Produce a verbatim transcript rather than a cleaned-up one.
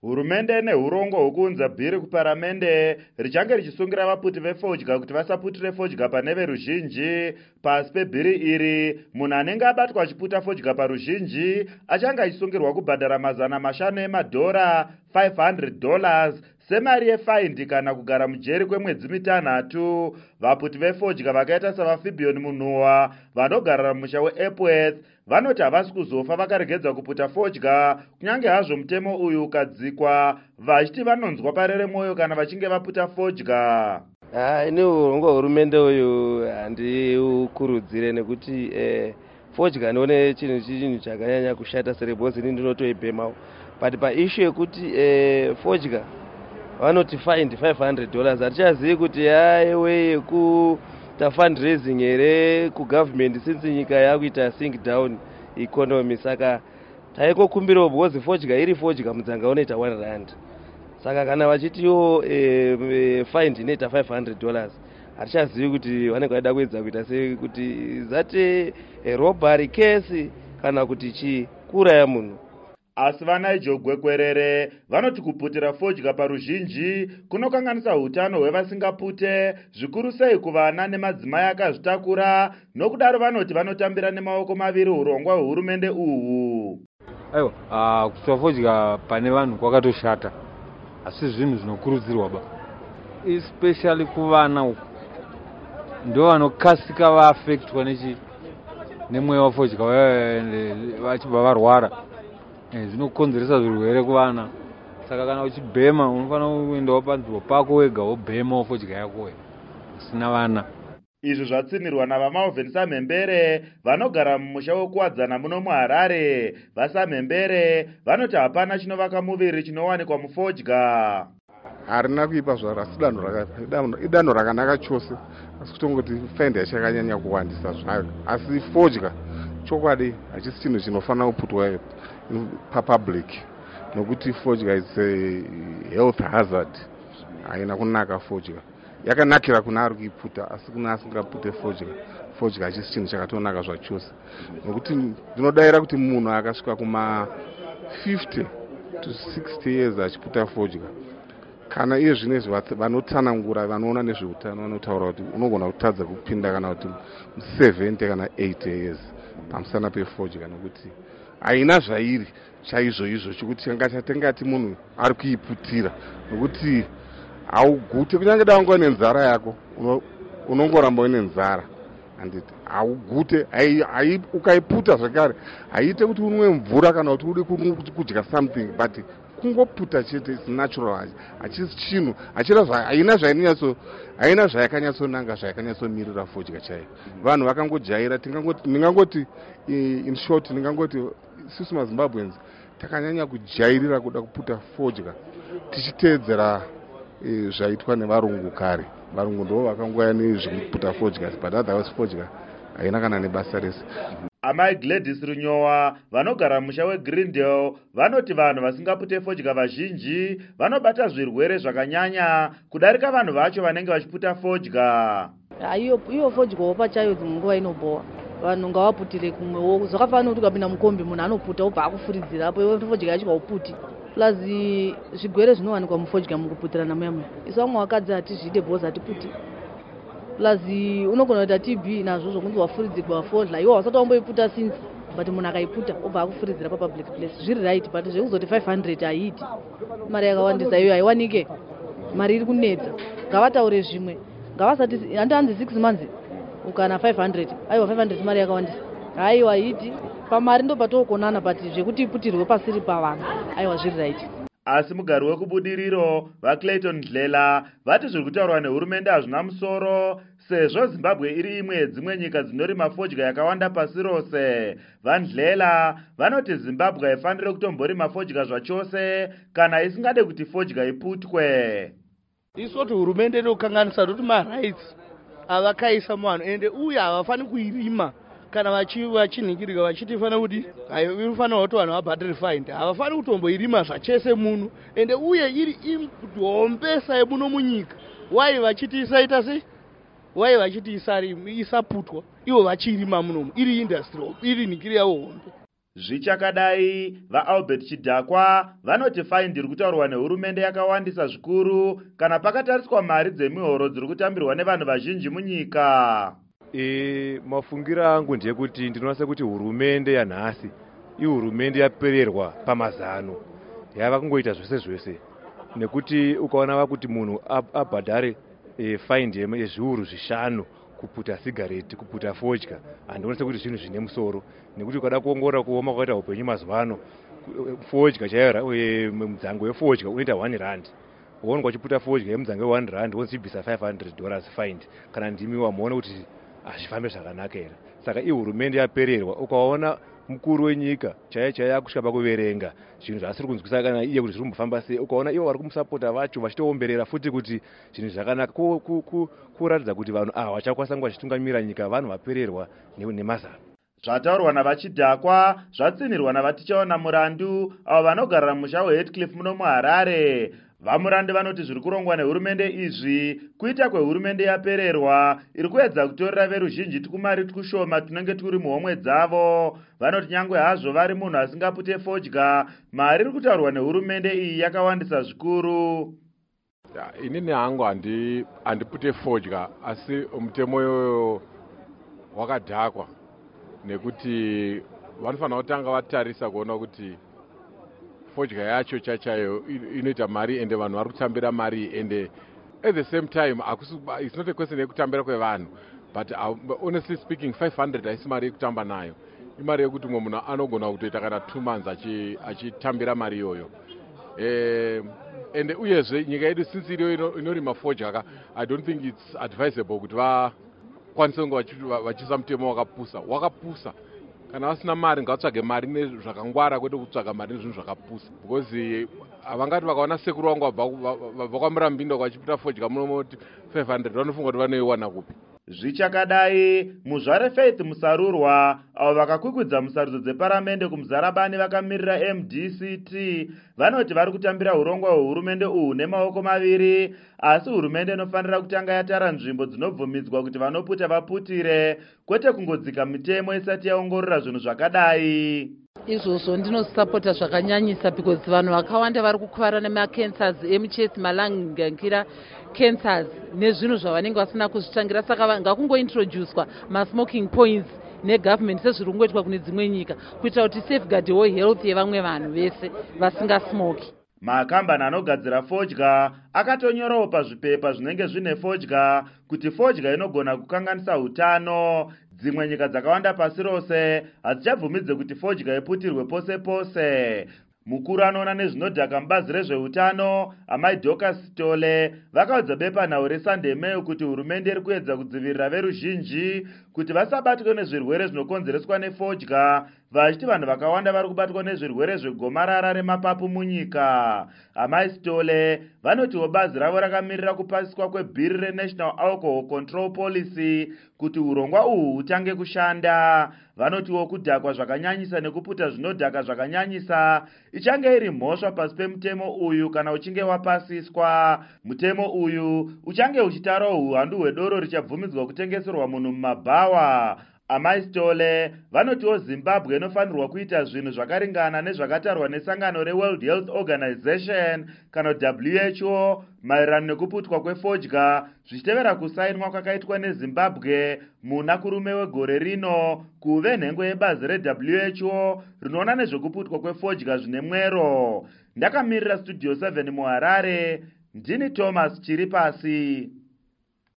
Hurumende nehurongo hwokuunza bhiri kuparamende richange richisungira vaputi vefodya kuti vasaputire fodya pane veruzhinji. Pasi pebhiri iri, munhu anenge abatwa achiputa fodya paruzhinji achange achisungirwa kubhadhara mazana mashanu emadhora five hundred dollars semari yefaindi kana kugara mujeri kwemwedzi mitanhatu. Vaputi vefodya vakaita savaFibion Munhuwa vanogara mumusha weEpworth vanoti havasi kuzofa vakaregedza kuputa fodya kunyange hazvo mutemo uyu ukadzikwa, vachiti vanonzwa parere mwoyo kana vachinge vaputa fodya. Ah, ine urongo hurumende uyu handiukurudzire nekuti eh, fodya ndione chinhu chinhu chakanyanya kushata serebhozi ini ndinotoibhemawo. But paissue yekuti eh, fodya vanoti find five hundred dollars hatichazivi kuti aiwe yekuita fundraising here kugovernment since nyika yakuita sink down economy. Saka taikokumbirawo because fodya iri fodya mudzanga unoita one rand. Saka kana vachitiwo e, e, find inoita five hundred dollars hatichazivi kuti vanenge vaida kuedza kuita sei, kuti zate e, robbery case kana kuti chikuraya munhu. Asi vaNigel Gwekwerere vanoti kuputira fodya paruzhinji kunokanganisa hutano hwevasingapute, zvikuru sei kuvana nemadzimai akazvitakura. Nokudaro vanoti vanotambira nemaoko maviri urongwa hwehurumende uhu. Aiwa, uh, kuputa fodya pane vanhu kwakatoshata, asi zvinhu zvinokurudzirwa ba, especially kuvana uku ndo vanokasika vaaffectwa nechi nemweya wefodya vachibva varwara. Zvinokonzeresa zvirwere kuvana. Saka kana uchibhema unofanira kuendawo panzvimbo pako wega wobhemawo fodya yako usina vana. Izvi zvatsinirwa navaMalvin Samhembere vanogara mumusha wekuwadzana muno muHarare. VaSamhembere vanoti hapana chinovaka muviri chinowanikwa mufodya. Harina kuipa zvaro, asi idanho rakanaka chose, asi kutongoti faindi yachakanyanya kuwandisa zvayo. Asi fodya chokwadi hachisi chinhu chinofanira kuputwa papublic, nokuti fodya is a health hazard. Haina kunaka fodya. Yakanakira kuna ari kuiputa, asi kuna asingapute fodya, fodya hachisi chinhu chakatonaka zvachose. Nokuti ndinodaira kuti munhu akasvika kuma fifty to sixty years achiputa fodya, kana iye zvinezvi vanotsanangura vanoona nezveutano vanotaura kuti unogona kutadza kupinda kana kuti seventy kana eighty years pamusana pefodya, nokuti haina zvairi chaizvo izvo chokuti angachatingati munhu ari kuiputira, nokuti haugute kunyange dai wanga nenzara yako unongoramba une nzara, handiti haugute. Ukaiputa zvakare haiite kuti unwe mvura kana kuti ude kudya something, but kungoputa chete is natural, hachisi chinhu haina zvainyatso haina zvayakanyatsonanga zvayakanyatsomirira fodya chaiyo. Vanhu vakangojaira, ndingangoti in short ndingangoti sisi maZimbabweans takanyanya kujairira kuda kuputa fodya tichiteedzera e, zvaitwa nevarungu kare. Varungu ndo vakangouya nezvekuputa fodya, but otherwise fodya haina kana nebasa rese. Amai Gladys Runyowa vanogara musha weGreendale vanoti vanhu vasingapute fodya vazhinji vanobata zvirwere zvakanyanya kudarika vanhu vacho vanenge vachiputa fodya. Iyo iyo fodya wopachayo dzimwe nguva inobowa. Vanhu ngavaputire kumwewo. Zvakafanana kuti ukapinda mukombi munhu anoputa obva akufuridzira apo iwe fodya yacho hauputi. Plus zvigwere zvinowanikwa mufodya mukuputirana muyamwe. Isu vamwe vakadzi hatizvide bhozi hatiputi. Plus unogona kuita T B nazvo zvokunzi wafuridzirwa fodya, iwe hausati wamboiputa since, but munhu akaiputa obva akufuridzira papublic place. Zviri right, but zvekuzoti five hundred haiiti. Mari yakawandisa iyo haiwanike. Mari iri kunetsa. Ngavataure zvimwe. Ngavasati handihanzi six months ukana five hundred. Aiwa five hundred mari yakawandisa. Aiwa haiiti. Pamari ndo patokonana, but zvekuti iputirwe pasiri pavanhu. Aiwa zviri right. Asi mugari wekubudiriro vaClayton Ndlela vati zviri kutaurwa nehurumende hazvina musoro, sezvo Zimbabwe iri imwe yedzimwe nyika dzinorima fodya yakawanda pasi rose. VaNdlela vanoti Zimbabwe haifaniri kutomborima fodya zvachose kana isingade kuti fodya iputwe. Isu kuti hurumende inokanganisa kuti marights avakaisa muvanhu ende uye havafani kuirima kana vachinhingirika vachiti fana kuti inofanira kuti vanhu vabhadhare fine. Havafani kutomboirima zvachese munhu ende uye iri input hombe sai muno munyika. Wai vachiti isaita sei? Wai vachiti isaputwa ivo vachirima munomu iri industry iri nhingiri yavo hombe. Zvichakadai, vaAlbert Chidhakwa vanoti faini riri kutaurwa nehurumende yakawandisa zvikuru kana pakatariswa mari dzemihoro dziri kutambirwa nevanhu vazhinji munyika. E, mafungira angu ndeyekuti ndinowanza kuti hurumende yanhasi ihurumende yapererwa pamazano, yava kungoita zvese zvese, nekuti ukaona vakuti munhu abhadhare e, faini yezviuru zvishanu kuputa sigareti, kuputa fodya, handionese kuti zvinhu zvine musoro, nekuti ukada kuongora kuoma kwakaita upenyu mazuva ano, fodya chaiyo e, mudzango wefodya unoita one rand, waonekwa uchiputa fodya yemudzango we one rand wonzibvisa five hundred dollars fine, kana ndimi wamuona kuti hazvifambe zvakanaka here. Saka ihurumende yapererwa. Ukaona mukuru wenyika chaiye chaiye akusvika pakuverenga zvinhu zvaasiri kunzwisa kana iye kuti zviri kumbofamba sei, ukaona ivo vari kumusapota vacho vachitoomberera futi kuti zvinhu zvakanaka, kuratidza kuti vanhu ava vachakwanisa kunge vachitungamira nyika vanhu vapererwa nemazano. Zvataurwa navaChidhakwa zvatsinirwa navatichaona murandu avo vanogarira musha weHeathcliff muno muHarare. Vamurande vanoti zviri kurongwa nehurumende izvi kuita kwehurumende yapererwa iri kuedza kutorera veruzhinji tukumari tukushoma tunenge turi muhomwe dzavo. Vanoti nyangwe hazvo vari munhu asingapute fodya, mari iri kutaurwa nehurumende iyi yakawandisa zvikuru. Inini hangu handi handipute fodya, asi mutemo iyoyo wakadhakwa nekuti vanofanira kutanga vatarisa kuona kuti fodya yacho chachayo inoita mari ende vanhu vari kutambira mari ende at the same time it's not a question yekutambira kwevanhu, but uh, honestly speaking five hundred haisi mari yekutamba nayo, imari yekuti mumwe munhu anogona kutoita kana two months achitambira mari iyoyo. Eh, ende uyezve nyika yedu since iriyo inorima fodya, I don't think it's advisable kuti vakwanise kunge vachisa mutemo wakapusa wakapusa kana vasina mari ngavatsvage mari nezvakangwara kwete kutsvaga mari nezvinhu zvakapusa, because havangati vakaona sekuru vangu vabva kwaMurambinda vachiputa fodya munomoti five hundred vanofunga kuti vanoiwana kupi. Zvichakadai, muzvare Faith Musarurwa avo vakakwikwidza musarudzo dzeparamende kumuzarabani vakamirira M D C T vanoti vari kutambira urongwa hwehurumende uhu nemaoko maviri, asi hurumende inofanira kutanga yatara nzvimbo dzinobvumidzwa kuti vanoputa vaputire, kwete kungodzika mitemo isati yaongorora zvinhu zvakadai. Izvozvo ndinosapota zvakanyanyisa because vanhu vakawanda vari kukuvara nemacancers emuchesi, malangankira cancers nezvinhu zvavanenge vasina kuzvitangira. Saka ngakungointroducwa masmoking points negovernment sezviri kungoitwa kune dzimwe nyika kuitira kuti safeguardwo health yevamwe vanhu vese vasingasmoki. Makambani anogadzira fodya akatonyorawo pazvipepa zvinenge zvine fodya kuti fodya inogona kukanganisa utano. Dzimwe nyika dzakawanda pasi rose hadzichabvumidze kuti fodya iputirwe pose pose. Mukuru anoona nezvinodhaka mubazi rezveutano amai Dorcas Sitole vakaudza bepanhau reSunday Mail kuti hurumende iri kuedza kudzivirira veruzhinji kuti vasabatwe nezvirwere zvinokonzereswa nefodya, vachiti vanhu vakawanda vari kubatwa nezvirwere zvegomarara remapapu munyika. Amai Sitole vanotiwo bazi ravo rakamirira kupasiswa kwebhiri reNational Alcohol Control Policy kuti urongwa uhu hutange kushanda. Vanotiwo kudhakwa zvakanyanyisa nekuputa zvinodhaka zvakanyanyisa ichange iri mhosva pasi pemutemo uyu kana uchinge wapasiswa. Mutemo uyu uchange uchitarawo uwandu hwedoro richabvumidzwa kutengeserwa munhu mumabhawa. Amai Sitole vanotiwo Zimbabwe inofanirwa kuita zvinhu zvakaringana nezvakatarwa nesangano reWorld Health Organization kana W H O maererano nekuputwa kwefodya, zvichitevera kusainwa kwakaitwa neZimbabwe muna kurume wegore rino kuve nhengo yebazi reW H O rinoona nezvekuputwa kwefodya zvine mwero. Ndakamirira Studio seven muHarare, ndini Thomas Chiripasi.